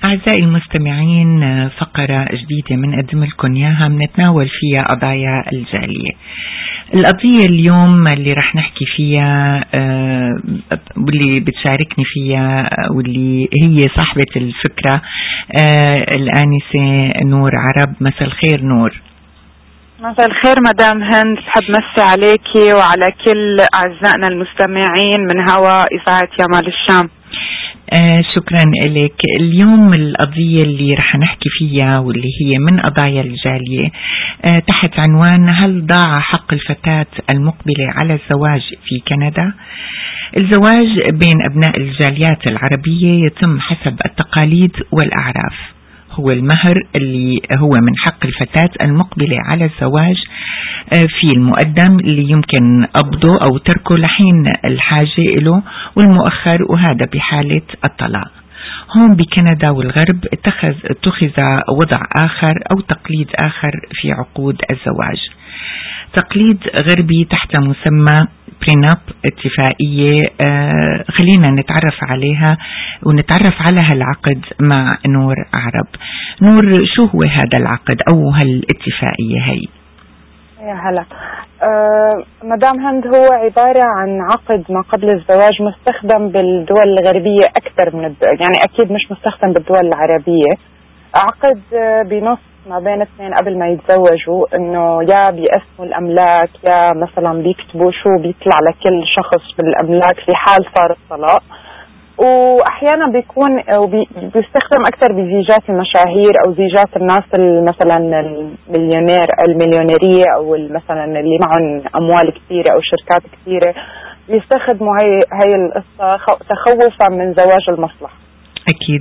أعزائي المستمعين، فقرة جديدة بنقدم لكم إياها بنتناول فيها قضايا الجالية. القضية اليوم اللي رح نحكي فيها واللي بتشاركني فيها واللي هي صاحبة الفكرة الآنسة نور عرب. مساء الخير نور. مساء الخير مدام هند، حب مسي عليكي وعلى كل أعزائنا المستمعين من هواء إذاعة يمال الشام. شكرا لك. اليوم القضية اللي رح نحكي فيها واللي هي من قضايا الجالية تحت عنوان: هل ضاع حق الفتاة المقبلة على الزواج في كندا؟ الزواج بين أبناء الجاليات العربية يتم حسب التقاليد والأعراف. هو المهر اللي هو من حق الفتاة المقبلة على الزواج في المقدم اللي يمكن قبضه أو تركه لحين الحاجة له، والمؤخر وهذا بحالة الطلاق. هون بكندا والغرب اتخذ وضع آخر أو تقليد آخر في عقود الزواج. تقليد غربي تحت مسمى بريناب، اتفاقية خلينا نتعرف عليها ونتعرف على هالعقد مع نور عرب. نور، شو هو هذا العقد أو هالاتفاقية هي؟ يا هلا. مدام هند، هو عبارة عن عقد ما قبل الزواج مستخدم بالدول الغربية أكثر من يعني أكيد مش مستخدم بالدول العربية. عقد بنص ما بين اثنين قبل ما يتزوجوا، انه يا بيقسموا الاملاك يا مثلا بيكتبوا شو بيطلع لكل شخص بالاملاك في حال صار الطلاق. واحيانا بيكون بيستخدم اكثر بزيجات المشاهير او زيجات الناس مثلا المليونيريه او مثلا اللي معهم اموال كثيره او شركات كثيره، بيستخدموا هي القصه تخوفا من زواج المصلحه. أكيد.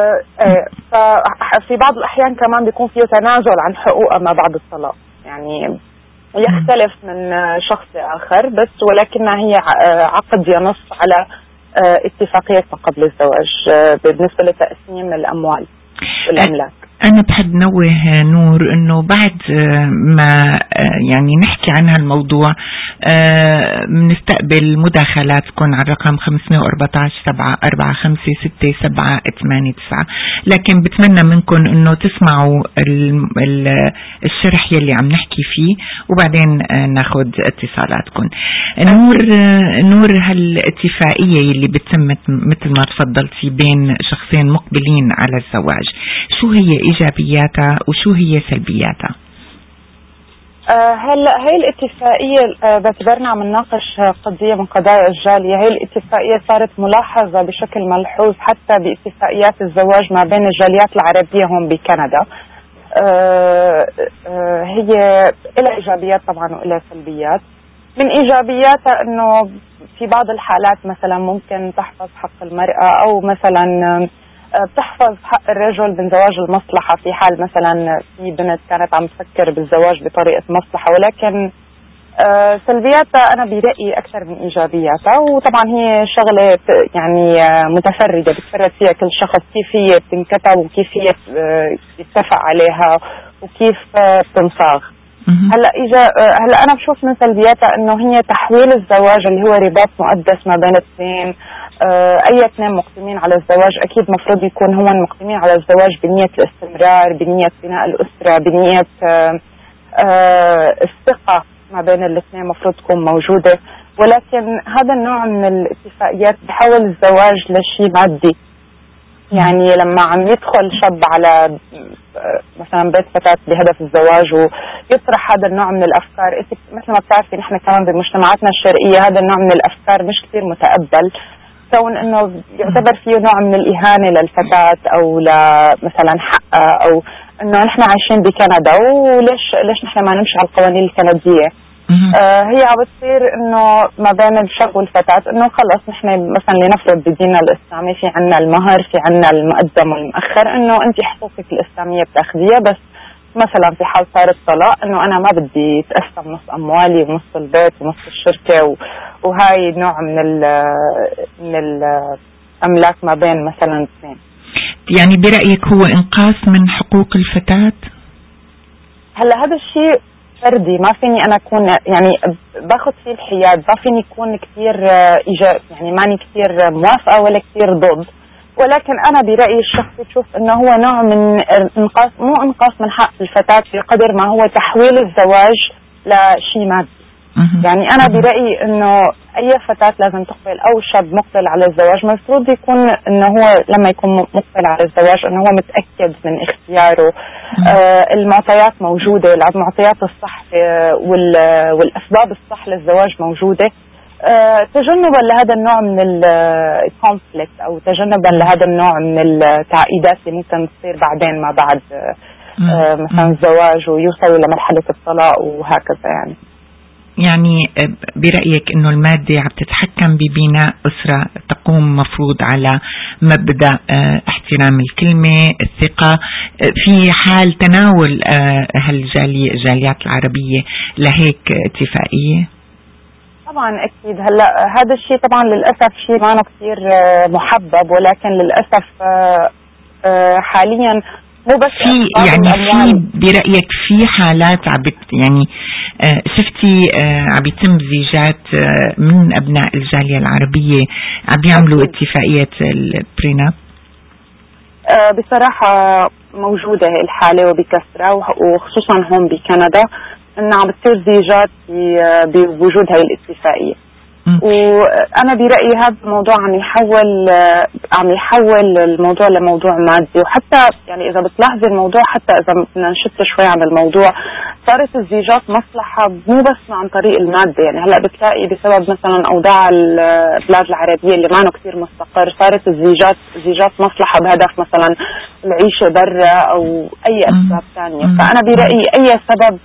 ففي بعض الأحيان كمان بيكون فيه تنازل عن حقوقه ما بعد الطلاق، يعني يختلف من شخص لآخر، بس ولكنها هي عقد ينص على اتفاقية ما قبل الزواج بالنسبة لتقسيم الأموال والأملاك. أنا بحب نوه نور إنه بعد ما يعني نحكي عن هالموضوع بنستقبل مداخلات تكون على الرقم 514-745-6789، لكن بتمنى منكم إنه تسمعوا الشرح يلي عم نحكي فيه وبعدين ناخد اتصالاتكم. نور هالاتفاقية يلي بتتم مثل ما تفضلتي بين شخصين مقبلين على الزواج، شو هي إيجابياتها وشو هي سلبياتها؟ هلا هي الاتفاقية باعتبارنا عم نناقش قضية من قضايا الجالية، هي الاتفاقية صارت ملاحظة بشكل ملحوظ حتى باتفاقيات الزواج ما بين الجاليات العربية هون بكندا. هي لها إيجابيات طبعا وإلها سلبيات. من إيجابياتها إنه في بعض الحالات مثلا ممكن تحفظ حق المرأة، أو مثلا بتحفظ حق الرجل من زواج المصلحة في حال مثلا في بنت كانت عم تفكر بالزواج بطريقة مصلحة. ولكن سلبياتها أنا برأيي أكثر من إيجابياتها، وطبعا هي شغلة يعني متفردة بتفرد فيها كل شخص كيف هي بتنكتب وكيف هي يتفق عليها وكيف بتنصاغ. هلا انا بشوف من سلبياتها انه هي تحويل الزواج اللي هو رباط مقدس ما بين اثنين. اي اثنين مقدمين على الزواج اكيد مفروض يكون هم مقدمين على الزواج بنية الاستمرار، بنية بناء الاسرة، بنية الثقة ما بين الاثنين مفروض تكون موجودة. ولكن هذا النوع من الاتفاقيات بحول الزواج لشيء مادي. يعني لما عم يدخل شاب على مثلا بيت فتاة بهدف الزواج ويطرح هذا النوع من الأفكار، مثل ما بتعرفي نحن كمان بمجتمعاتنا الشرقية هذا النوع من الأفكار مش كتير متقبل، كون إنه يعتبر فيه نوع من الإهانة للفتاة أو مثلا حقها، أو إنه نحن عايشين بكندا وليش نحن ما نمشي على القوانين الكندية. هي عم بتصير انه ما بين الشاب والفتاة انه خلص نحن مثلا لنفرض بديننا الاسلامي في عنا المهر، في عنا المقدم والمؤخر، انه انت حقوقك الاسلامية بتاخذيها، بس مثلا في حال صار الطلاق انه انا ما بدي اتقسم نص اموالي ونص البيت ونص الشركة وهاي نوع من الاملاك ما بين مثلا اثنين. يعني برأيك هو انقاص من حقوق الفتاة؟ هلا هذا الشيء فردي، ما فيني أنا أكون يعني باخذ فيه الحياد، ما فيني أكون كثير يعني ماني كثير موافقة ولا كثير ضد، ولكن أنا برأيي الشخصي بشوف أنه هو نوع من إنقاص، مو إنقاص من حق الفتاة بقدر ما هو تحويل الزواج لشيء مادي. يعني أنا برأيي أنه أي فتاة لازم تقبل أو شاب مقبل على الزواج مفروض يكون أنه هو لما يكون مقبل على الزواج أنه هو متأكد من اختياره. المعطيات موجودة، المعطيات الصح والأسباب الصح للزواج موجودة. تجنبا لهذا النوع من الكونفليكت أو تجنبا لهذا النوع من التعقيدات اللي ممكن تصير بعدين ما بعد مثلا الزواج ويوصلوا لمرحلة الطلاق وهكذا. يعني برأيك أنه المادة عم تتحكم ببناء أسرة تقوم مفروض على مبدأ احترام الكلمة، الثقة، في حال تناول الجاليات العربية لهيك اتفاقية؟ طبعا أكيد. هلا هذا الشيء طبعا للأسف شيء ما كثير محبب، ولكن للأسف حاليا مو بس في في برأيك في حالات يعني شفتي عم يتم زيجات من أبناء الجالية العربية عم يعملوا اتفاقية البريناب؟ بصراحة موجودة هي الحالة وبكثرة، وخصوصا هون بكندا إن عم بتصير زيجات بوجود هاي الاتفاقية. وأنا برأيي هذا الموضوع عم يحول الموضوع لموضوع مادي. وحتى يعني إذا بتلاحظي الموضوع، حتى إذا بدنا نشط شوي عن الموضوع، صارت الزيجات مصلحة مو بس عن طريق المادة. يعني هلا بتلاقي بسبب مثلا أوضاع البلاد العربية اللي ما كثير مستقر، صارت زيجات مصلحة بهدف مثلا العيشة برا أو أي أسباب ثانية. فأنا برأيي أي سبب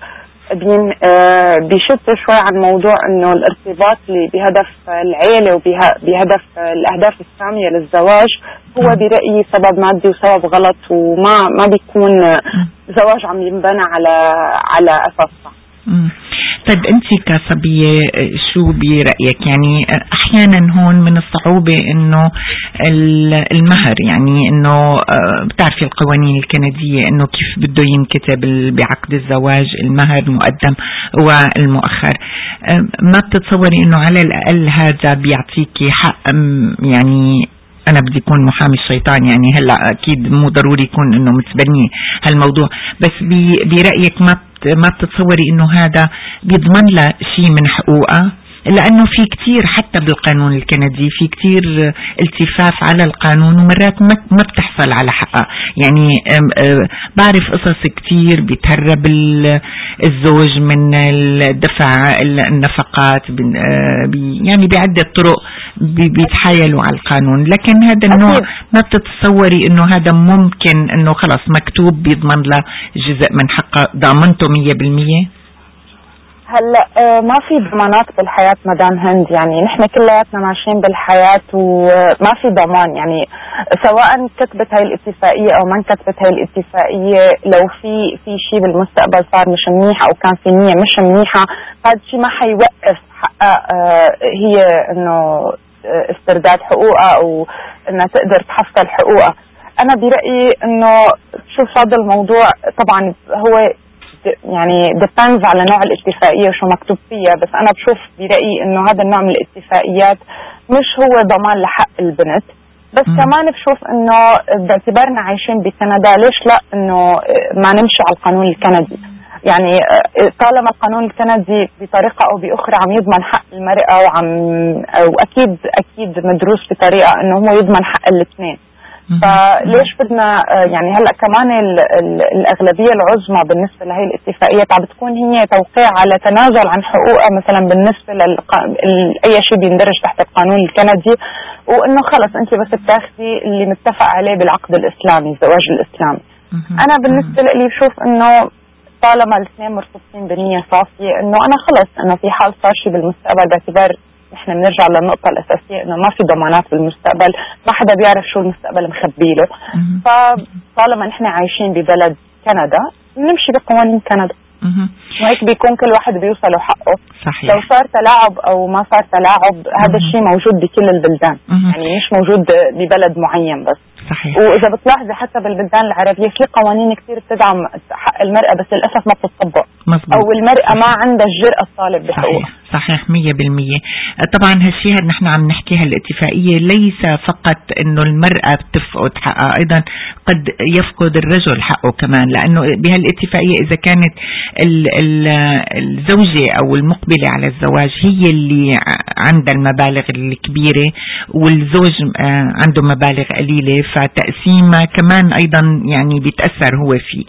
بيشط شوي عن موضوع انه الارتباط اللي بهدف العيلة وبهدف الاهداف السامية للزواج هو برأيي سبب مادي وسبب غلط، وما بيكون زواج عم ينبنى على اساس صح. طيب انت كصبية شو برأيك؟ يعني احيانا هون من الصعوبة انه المهر، يعني انه بتعرفي القوانين الكندية انه كيف بده ينكتب بعقد الزواج المهر المقدم والمؤخر. ما بتتصوري انه على الاقل هذا بيعطيكي حق؟ يعني أنا بدي أكون محامي الشيطان، يعني هلأ أكيد مو ضروري يكون إنه متبني هالموضوع، بس برأيك ما بتتصوري إنه هذا بيضمن له شيء من حقوقه؟ لأنه في كتير حتى بالقانون الكندي في كتير التفاف على القانون ومرات ما بتحصل على حقها. يعني بعرف قصص كتير بيتهرب الزوج من الدفع النفقات، يعني بعدة طرق بيتحايلوا على القانون. لكن هذا النوع ما بتتصوري انه هذا ممكن انه خلص مكتوب بيضمن له جزء من حقه ضامنته 100%؟ هلا ما في ضمانات بالحياة مدام هند. يعني نحن كلياتنا ماشيين بالحياة وما في ضمان. يعني سواء كتبت هاي الاتفاقية او ما كتبت هاي الاتفاقية، لو في شيء بالمستقبل صار مش منيح او كان في نية مش منيحة، هذا الشيء ما حيوقف حقها هي انه استرداد حقوقها او انها تقدر تحصل حقوقها. انا برأيي انه شوف هذا الموضوع طبعا هو يعني depends على نوع الاتفاقية وشو مكتوب فيها، بس أنا بشوف برأيي إنه هذا النوع من الاتفاقيات مش هو ضمان لحق البنت. بس كمان بشوف إنه باعتبارنا عايشين بكندا ليش لا إنه ما نمشي على القانون الكندي. يعني طالما القانون الكندي بطريقة أو بأخرى عم يضمن حق المرأة وأكيد مدروس بطريقة إنه هو يضمن حق الاثنين، فليش بدنا يعني هلا كمان الأغلبية العظمى بالنسبة لهي الاتفاقية عم بتكون هي توقيع على تنازل عن حقوقها مثلا بالنسبة أي شيء بيندرج تحت القانون الكندي، وإنه خلص أنت بس بتاخذي اللي متفق عليه بالعقد الإسلامي، الزواج الإسلامي. أنا بالنسبة لي بشوف إنه طالما الاثنين مرتبطين بنية صافية، إنه أنا خلص إنه في حال صار شيء بالمستقبل، باعتبار نحن بنرجع للنقطة الأساسية إنه ما في ضمانات بالمستقبل، ما حدا بيعرف شو المستقبل مخبيله. فطالما نحن عايشين ببلد كندا نمشي بقوانين كندا، وهيك بيكون كل واحد بيوصل حقه. صحيح. لو صار تلاعب أو ما صار تلاعب هذا الشيء موجود بكل البلدان، يعني مش موجود ببلد معين بس. صحيح. وإذا بتلاحظي حتى بالبلدان العربية في قوانين كتير بتدعم حق المرأة، بس للأسف ما بتطبق، أو المرأة ما عندها الجرأة الطالب بحقوقها. صحيح 100%. طبعا هالشيء نحن عم نحكيها الاتفاقية ليس فقط انه المرأة بتفقد حقها، ايضا قد يفقد الرجل حقه كمان، لانه بهالاتفاقية اذا كانت الزوجة او المقبلة على الزواج هي اللي عندها المبالغ الكبيرة والزوج عنده مبالغ قليلة، فتقسيمها كمان ايضا يعني بيتأثر هو فيه.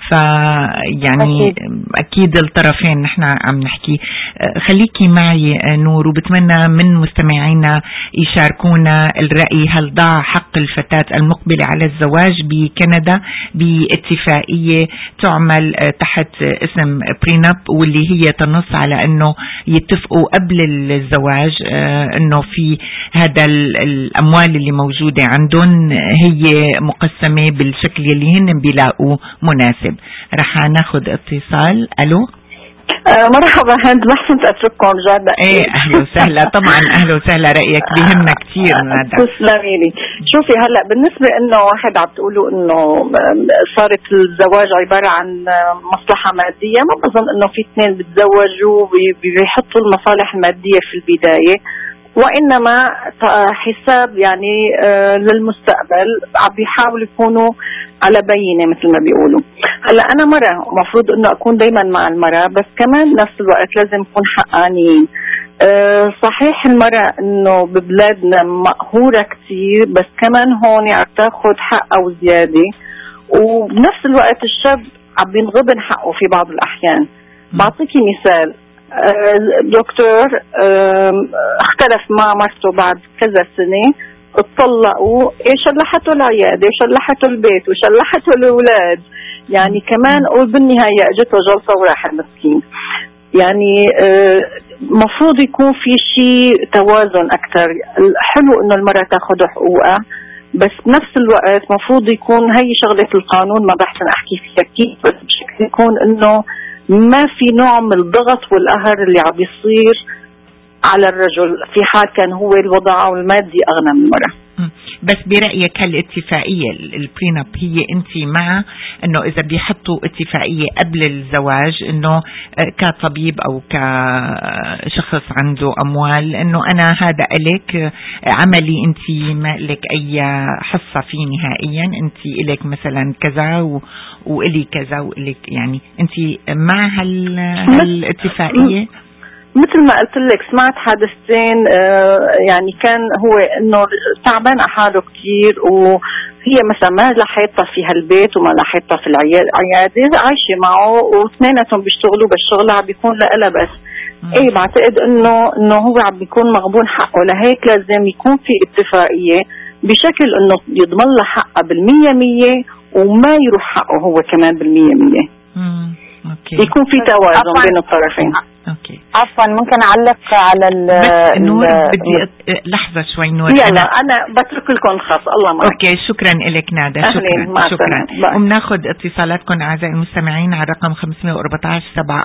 فيعني اكيد الطرفين نحن عم نحكي. خليكي معي نور، وبتمنى من مستمعينا يشاركونا الرأي. هل ضاع حق الفتاة المقبلة على الزواج بكندا باتفاقية تعمل تحت اسم بريناب، واللي هي تنص على انه يتفقوا قبل الزواج انه في هذا الاموال اللي موجودة عندهم هي مقسمة بالشكل اللي هن بيلاقوا مناسب. رح ناخد اتصال. الو مرحبا هند، ما حسنت اترككم جد. ايه اهلا وسهلا. طبعا اهلا وسهلا، رايك بيهمنا كثير ندى. تسلمي لي. شوفي هلا بالنسبه انه واحد عم تقولوا انه صارت الزواج عباره عن مصلحه ماديه، ما بظن انه في اثنين بتزوجوا بيحطوا المصالح الماديه في البدايه، وإنما حساب يعني للمستقبل عم بيحاولوا يكونوا على بينة مثل ما بيقولوا. هلا أنا مرة مفروض إنه أكون دايما مع المرأة، بس كمان نفس الوقت لازم أكون حقانيين. صحيح المرأة إنه ببلادنا مقهورة كتير، بس كمان هون عم تاخد حقها وزيادة، وبنفس الوقت الشاب عم بينغبن حقه في بعض الأحيان. بعطيكي مثال، دكتور اختلف مع مرته بعد كذا سنة، اتطلقوا، شلحته العيادة وشلحته البيت وشلحته الأولاد، يعني كمان وبالنهاية اجته جلطة وراح المسكين. يعني مفروض يكون في شيء توازن أكتر. حلو إنه المرأة تاخد حقوقها، بس بنفس الوقت مفروض يكون هي شغلة القانون، ما بحسن أحكي فيها كيف، بس بشكل يكون إنه ما في نوع من الضغط والقهر اللي عم يصير على الرجل في حال كان هو الوضع المادي أغنى من المرأة. بس برأيك هالاتفاقية البريناب هي أنت مع أنه إذا بيحطوا اتفاقية قبل الزواج أنه كطبيب أو كشخص عنده أموال أنه أنا هذا إليك عملي، أنت ما إليك أي حصة فيه نهائيا، أنت إليك مثلا كذا وإلي كذا وإليك، يعني أنت مع هالاتفاقية؟ مثل ما قلت لك سمعت حادثتين، يعني كان هو انه تعبان حاله كتير، وهي مثلا ما لحيتها في هالبيت وما لحيتها في العيادة، عايشة معه واثنيناتهم بيشتغلوا بالشغل عم بيكون لها بس. ايه بعتقد انه هو عم بيكون مغبون حقه، لهيك لازم يكون في اتفاقية بشكل انه يضمن له حقه 100% وما يروح حقه هو كمان 100%. يكون في توازن بين الطرفين. اوكي عفوا ممكن اعلق على بس نور بدي لحظه شوي نور. يلا انا بترك لكم الخاص. الله معك. اوكي شكرا لك نادى. شكرا. وبناخذ اتصالاتكم اعزائي المستمعين على رقم 514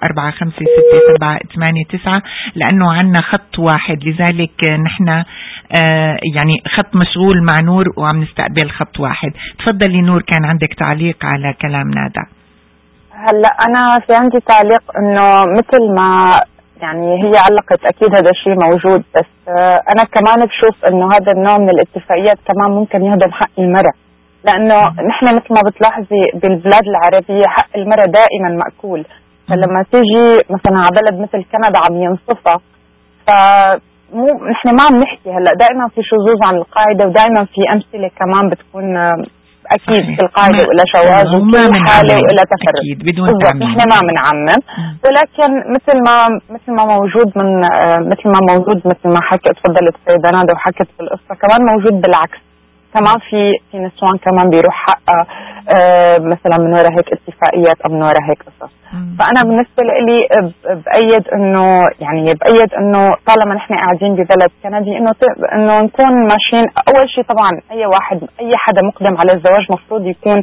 7456789 لانه عندنا خط واحد، لذلك نحن يعني خط مشغول مع نور وعم نستقبل خط واحد. تفضلي نور، كان عندك تعليق على كلام نادى. هلا انا في عندي تعليق انه مثل ما يعني هي علقت اكيد هذا الشيء موجود، بس انا كمان بشوف انه هذا النوع من الاتفاقيات كمان ممكن يهضم حق المرأة، لانه نحن مثل ما بتلاحظي بالبلاد العربية حق المرأة دائما مأكول. فلما تيجي مثلا على بلد مثل كندا عم ينصفها، فمو نحن ما عم نحكي هلا دائما في شذوذ عن القاعدة، ودائما في امثلة كمان بتكون اكيد في القاعده ولا شواذ وكل حاله ولا تفرد بدون تعميم. نحن ما بنعمم، ولكن مثل ما موجود مثل ما حكت تفضلت السيدة نادى وحكت في القصه، كمان موجود بالعكس، كمان في نسوان كمان بيروح حقها مثلا من وراء هيك اتفاقيات او من وراء هيك قصص. فانا بالنسبه لي بأيد انه طالما نحن قاعدين ببلد كندي انه نكون ماشيين. اول شيء طبعا اي حدا مقدم على الزواج مفروض يكون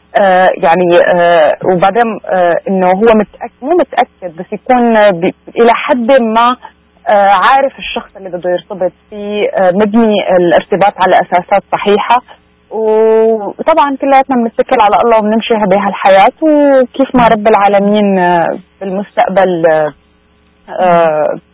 وبعدين انه هو مو متاكد بس يكون الى حد ما عارف الشخص اللي بده يرتبط فيه، مبني الارتباط على اساسات صحيحه، وطبعا كلياتنا بنتكل على الله وبنمشي بهالحياه، وكيف ما رب العالمين بالمستقبل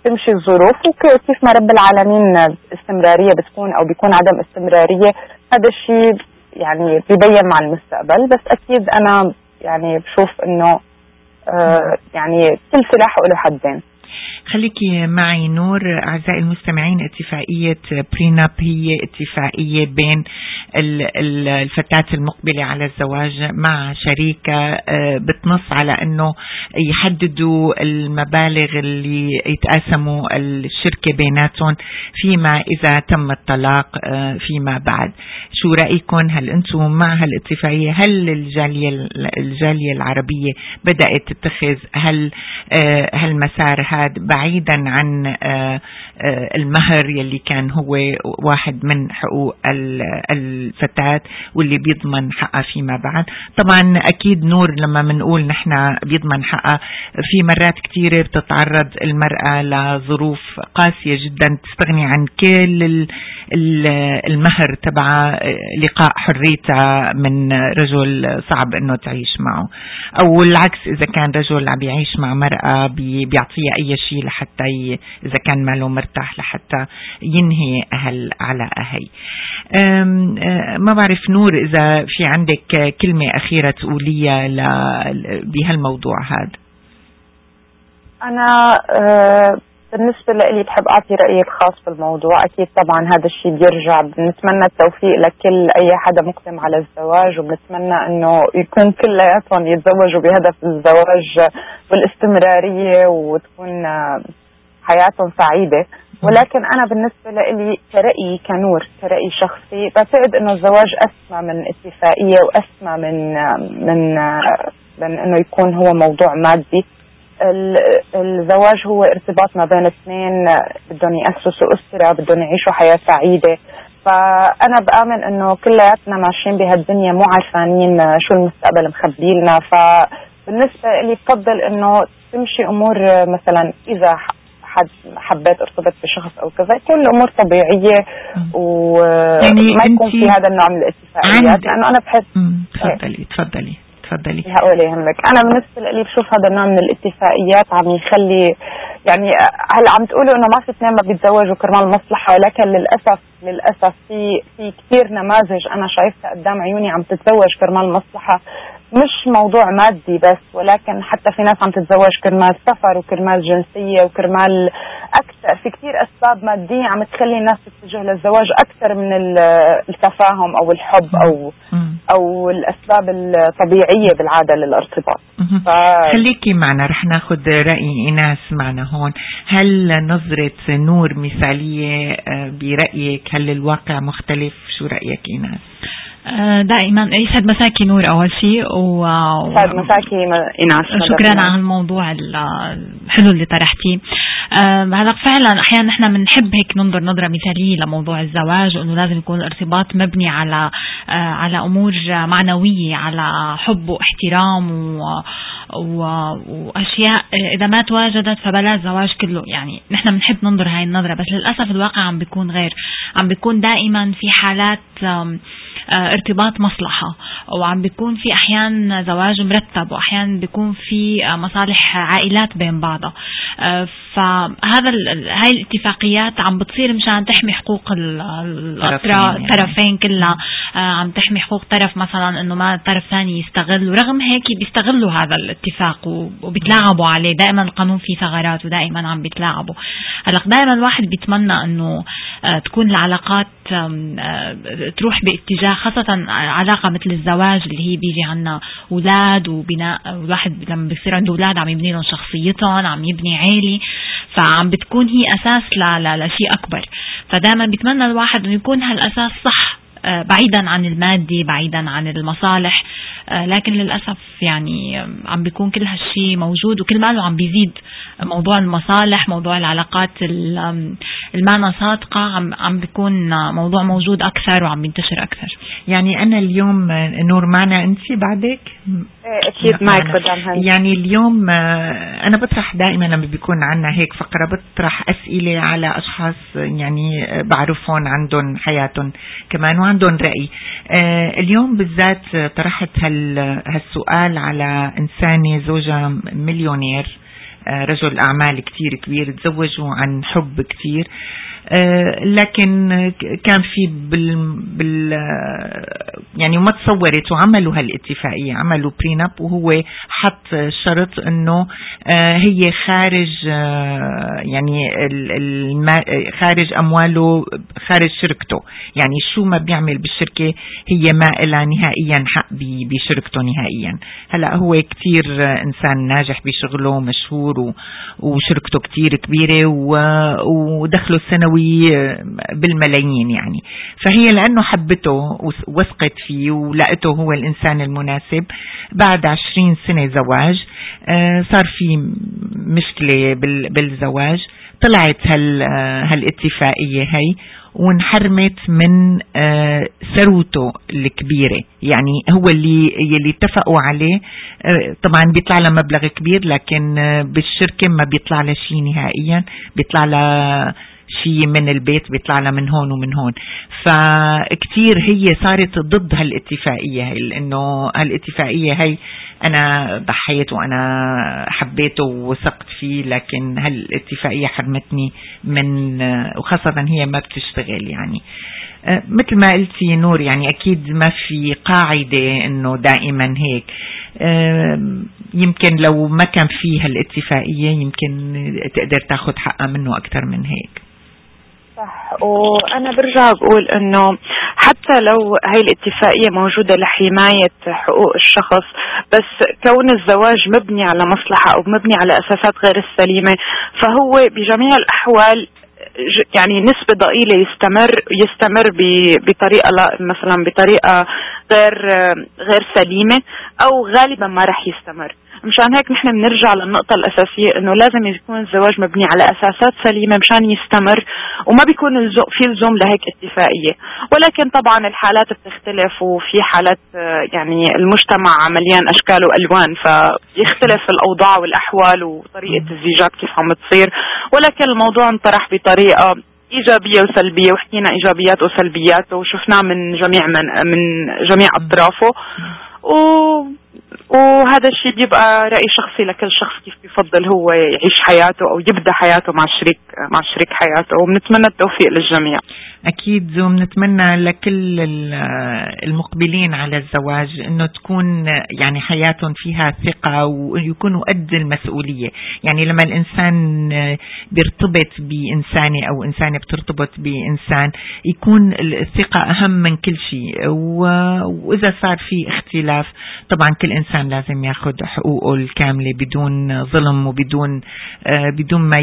تمشي الظروف، وكيف ما رب العالمين استمرارية بتكون أو بيكون عدم استمرارية، هذا الشيء يعني بيبين مع المستقبل. بس أكيد أنا يعني بشوف إنه يعني كل سلاح له حدين. خليكي معي نور. أعزائي المستمعين، اتفاقية بريناب هي اتفاقية بين الفتاة المقبلة على الزواج مع شريكة بتنص على أنه يحددوا المبالغ اللي يتقاسموا الشركة بيناتهم فيما إذا تم الطلاق فيما بعد. شو رأيكم؟ هل أنتم مع هالاتفاقية؟ هل الجالية العربية بدأت تتخذ هالمسار هذا بعيدا عن المهر يلي كان هو واحد من حقوق الفتاة واللي بيضمن حقها فيما بعد؟ طبعا أكيد نور لما منقول نحن بيضمن حقها، في مرات كتيرة بتتعرض المرأة لظروف قاسية جدا تستغني عن كل المهر تبع لقاء حريتها من رجل صعب انه تعيش معه، او العكس اذا كان رجل عم يعيش مع مرأة بيعطيها اي شيء لحتى اذا كان ماله مرتاح لحتى ينهي على هي. ما بعرف نور اذا في عندك كلمة اخيرة تقوليها بهالموضوع هذا. انا بالنسبة لي بحب أعطي رأيي الخاص بالموضوع. أكيد طبعا هذا الشيء بيرجع، بنتمنى التوفيق لكل أي حدا مقدم على الزواج، وبنتمنى أنه يكون كلياتهم يتزوجوا بهدف الزواج والاستمرارية وتكون حياتهم سعيدة. ولكن أنا بالنسبة لي كرأيي كنور، كرأي شخصي، بعتقد أنه الزواج أسمى من اتفاقية وأسمى من أنه يكون هو موضوع مادي. الزواج هو ارتباط ما بين اثنين بدهم يأسسوا أسرة، بدهم يعيشوا حياة سعيدة. فأنا بآمن إنه كلياتنا ماشيين بهالدنيا مو عارفانين شو المستقبل مخبيلنا. فبالنسبة لي بفضل إنه تمشي أمور، مثلا إذا حبيت ارتبط بشخص أو كذا، يكون الأمور طبيعية وما يكون في هذا النوع من الاتفاقيات، لأنه أنا بحس. تفضلي. هقول يهمك. أنا بالنسبة لي بشوف هذا النوع من الاتفاقيات عم يخلي، يعني هلا عم تقولوا إنه ما في اثنين ما بيتزوجوا كرمال مصلحة، ولكن للأسف في كثير نماذج أنا شايفها قدام عيوني عم تتزوج كرمال مصلحة، مش موضوع مادي بس، ولكن حتى في ناس عم تتزوج كرمال سفر وكرمال جنسية وكرمال أكثر، في كثير أسباب مادية عم تخلي الناس تتجه للزواج أكثر من التفاهم أو الحب أو الأسباب الطبيعية بالعادة للارتباط. خليكي معنا، رح ناخد رأي إيناس معنا هون. هل نظرة نور مثالية برأيك؟ هل الواقع مختلف؟ شو رأيك إيناس؟ دائما يسعد مساكي نور أول شيء، يسعد مساكي إيناس. شكرا على الموضوع الحلو اللي طرحتيه. هذا فعلا أحيانا نحن بنحب هيك ننظر نظرة مثالية لموضوع الزواج، إنه لازم يكون الارتباط مبني على أمور معنوية، على حب واحترام وأشياء إذا ما تواجدت فبلا الزواج كله. يعني نحن بنحب ننظر هاي النظرة، بس للأسف الواقع عم بيكون غير، عم بيكون دائما في حالات ارتباط مصلحة، وعم بيكون في أحيان زواج مرتب، وأحيان بيكون في مصالح عائلات بين بعضها. فهذا هاي الاتفاقيات عم بتصير مشان تحمي حقوق الطرفين كلها، عم تحمي حقوق طرف مثلا انه ما طرف ثاني يستغل، ورغم هيك بيستغلوا هذا الاتفاق وبيتلاعبوا عليه. دائما القانون فيه ثغرات ودائما عم بيتلاعبوا. هلا دائما الواحد بيتمنى انه تكون العلاقات تروح باتجاه، خاصة علاقة مثل الزواج اللي هي بيجي عنا أولاد وبناء، الواحد لما بيصير عنده أولاد عم يبني لهم شخصيتهم، عم يبني عائلة، فعم بتكون هي أساس لشيء أكبر. فدائما بيتمنى الواحد أن يكون هالأساس صح، بعيدا عن المادي، بعيدا عن المصالح. لكن للأسف يعني عم بيكون كل هالشي موجود، وكل ماله عم بيزيد موضوع المصالح، موضوع العلاقات المانا صادقة، عم بيكون موضوع موجود أكثر وعم بينتشر أكثر. يعني أنا اليوم نور معنا أنت بعدك؟ أكيد معك بدام. يعني اليوم أنا بطرح دائما لما بيكون عنا هيك فقرة، بطرح أسئلة على أشخاص يعني بعرفهم عندهم حياتهم كمان وعندهم رأي. اليوم بالذات طرحت هالسؤال على إنسانة زوجها مليونير، رجل أعمال كتير كبير، تزوجوا عن حب كتير، لكن كان في يعني ما تصورت وعملوا هالاتفاقية، عملوا بريناب وهو حط شرط انه هي خارج يعني خارج امواله، خارج شركته، يعني شو ما بيعمل بالشركة هي ما لها نهائيا حق بشركته نهائيا. هلا هو كتير انسان ناجح بشغله، مشهور وشركته كتير كبيرة ودخله السنوي بالملايين يعني. فهي لأنه حبته ووثقت فيه ولقته هو الإنسان المناسب، بعد 20 سنة زواج صار في مشكلة بالزواج، طلعت هالاتفاقية هي وانحرمت من ثروته الكبيرة. يعني هو اللي اتفقوا عليه، طبعا بيطلع له مبلغ كبير، لكن بالشركة ما بيطلع له شيء نهائيا، بيطلع له شيء من البيت، بيطلع لها من هون ومن هون. فكتير هي صارت ضد هالاتفاقية، لأنه هالاتفاقية هي أنا ضحيت وأنا حبيته ووثقت فيه، لكن هالاتفاقية حرمتني من، وخاصة هي ما بتشتغل يعني. مثل ما قلتي نور، يعني أكيد ما في قاعدة إنه دائما هيك، يمكن لو ما كان فيه هالاتفاقية يمكن تقدر تاخد حقها منه أكتر من هيك. صح. وأنا برجع بقول إنه حتى لو هاي الاتفاقية موجودة لحماية حقوق الشخص، بس كون الزواج مبني على مصلحة أو مبني على أساسات غير السليمة، فهو بجميع الأحوال يعني نسبة ضئيلة يستمر بطريقة مثلا بطريقة غير سليمة، أو غالبا ما رح يستمر. مشان هيك نحن بنرجع للنقطة الأساسية إنه لازم يكون الزواج مبني على أساسات سليمة مشان يستمر، وما بيكون في لزوم لهيك اتفاقية. ولكن طبعا الحالات بتختلف، وفي حالات يعني المجتمع مليان أشكال وألوان، فيختلف الأوضاع والأحوال وطريقة الزيجات كيف عم تصير. ولكن الموضوع انطرح بطريقة إيجابية وسلبية، وحكينا إيجابيات وسلبيات وشفناه من جميع أطرافه، وهذا الشيء بيبقى رأي شخصي لكل شخص كيف بيفضل هو يعيش حياته أو يبدأ حياته مع شريك حياته. وبنتمنى التوفيق للجميع. أكيد، وبنتمنى لكل المقبلين على الزواج إنه تكون يعني حياتهم فيها ثقة ويكونوا قد المسؤولية. يعني لما الإنسان بيرتبط بإنسانة أو إنسانة بترتبط بإنسان، يكون الثقة أهم من كل شيء. وإذا صار في اختلاف، طبعا كل إنسان لازم ياخد حقوقه الكاملة بدون ظلم وبدون ما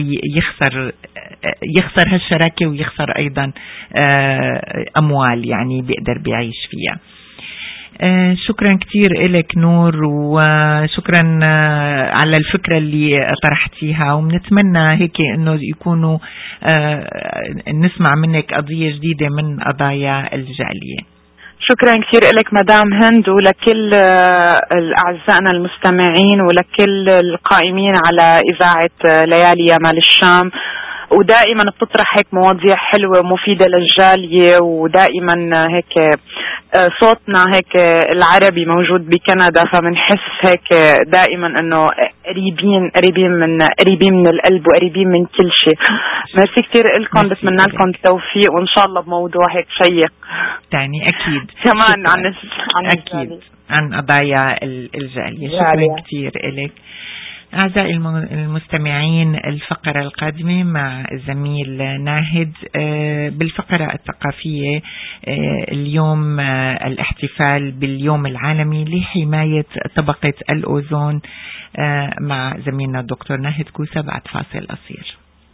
يخسر هالشراكة ويخسر أيضا أموال يعني بيقدر بيعيش فيها. شكرا كتير إلك نور، وشكرا على الفكرة اللي طرحتيها، وبنتمنى هيك إنه يكونوا نسمع منك قضية جديدة من قضايا الجالية. شكرا كثير لك مدام هند، ولكل أعزائنا المستمعين، ولكل القائمين على إذاعة ليالي يمال الشام. ودائما بتطرح هيك مواضيع حلوة ومفيدة للجالية، ودائما هيك صوتنا هيك العربي موجود بكندا، فمنحس هيك دائما انه قريبين من القلب وقريبين من كل شيء. ميرسي كثير لكم، بتمنى لكم التوفيق، وان شاء الله بموضوع هيك شيق تاني اكيد كمان اكيد عن قضايا الجالية. شكرا كثير لك. أعزائي المستمعين، الفقرة القادمة مع الزميل ناهد بالفقرة الثقافية. اليوم الاحتفال باليوم العالمي لحماية طبقة الأوزون مع زميلنا الدكتور ناهد كوسة بعد فاصل قصير.